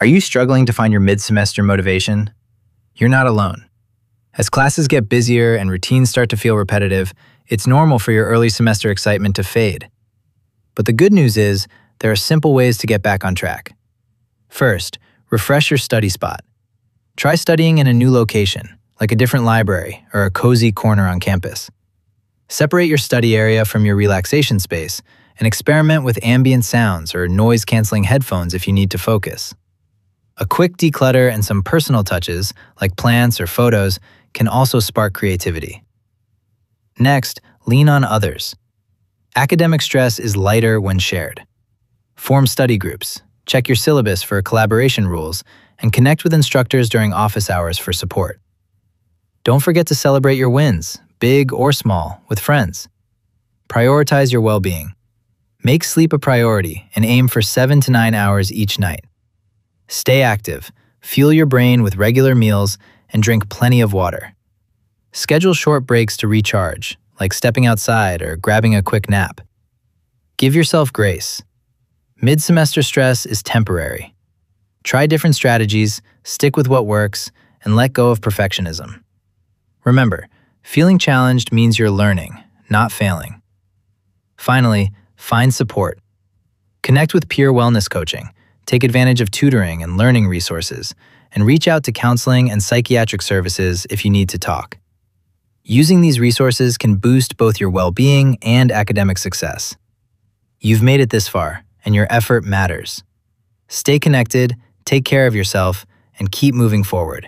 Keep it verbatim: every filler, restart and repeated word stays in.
Are you struggling to find your mid-semester motivation? You're not alone. As classes get busier and routines start to feel repetitive, it's normal for your early semester excitement to fade. But the good news is, there are simple ways to get back on track. First, refresh your study spot. Try studying in a new location, like a different library or a cozy corner on campus. Separate your study area from your relaxation space and experiment with ambient sounds or noise-canceling headphones if you need to focus. A quick declutter and some personal touches, like plants or photos, can also spark creativity. Next, lean on others. Academic stress is lighter when shared. Form study groups, check your syllabus for collaboration rules, and connect with instructors during office hours for support. Don't forget to celebrate your wins, big or small, with friends. Prioritize your well-being. Make sleep a priority and aim for seven to nine hours each night. Stay active, fuel your brain with regular meals, and drink plenty of water. Schedule short breaks to recharge, like stepping outside or grabbing a quick nap. Give yourself grace. Mid-semester stress is temporary. Try different strategies, stick with what works, and let go of perfectionism. Remember, feeling challenged means you're learning, not failing. Finally, find support. Connect with peer wellness coaching, take advantage of tutoring and learning resources, and reach out to counseling and psychiatric services if you need to talk. Using these resources can boost both your well-being and academic success. You've made it this far, and your effort matters. Stay connected, take care of yourself, and keep moving forward.